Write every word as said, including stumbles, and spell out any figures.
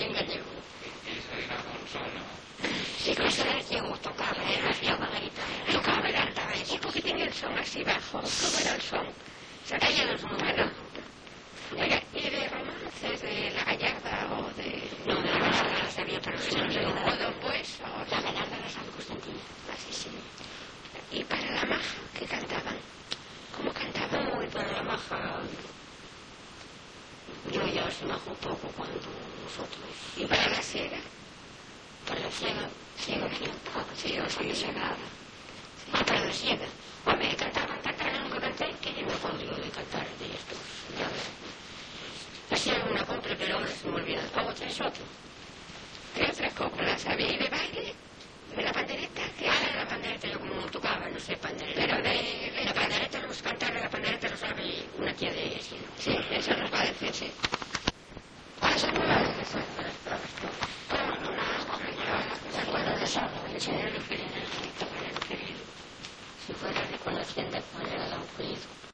en gallego. Eso era con sol, ¿no? Sí, con eso yo tocaba, era yo con la guitarra. Tocaba el altavés, y porque tenía el son así bajo, como era el son. Se caía los números. Oiga, ¿y de romances de La Gallarda o de...? No, de La Gallarda no sabía, pero sí no sé nada. ¿O Don Pues? O La Gallarda era San Constantino. así, sí. ¿Y para la maja qué cantaban? ¿Cómo cantaban? Uy, para la maja... Yo ya se majó poco cuando nosotros... ¿Y para la siega? Para la ciega, ciega venía un poco, Sí, o sí, llegaba. Sí. Ah, para la ciega. Hombre, cantaban, cantaban, nunca canté, que yo No me puedo acuerdo. yo de cantar de estos. Ya ves. Hacía alguna compra, pero ahora se me olvida. ¿Cómo traes otro? ¿Qué otras coplas había? ¿Y de baile? ¿De la pandereta? ¿Qué Ah, era? de la pandereta yo como no tocaba, no sé pandereta. Pero de... La pandereta, los cantar de la pandereta lo sabe una tía de ella. Sí, eso nos va a decir, sí. Ah, se me va a decir, pero espera, espera. Pero no, no, ¿se acuerda de eso? El señor Luferino, el señor Luferino. Si fuera reconociendo cuál era el apellido.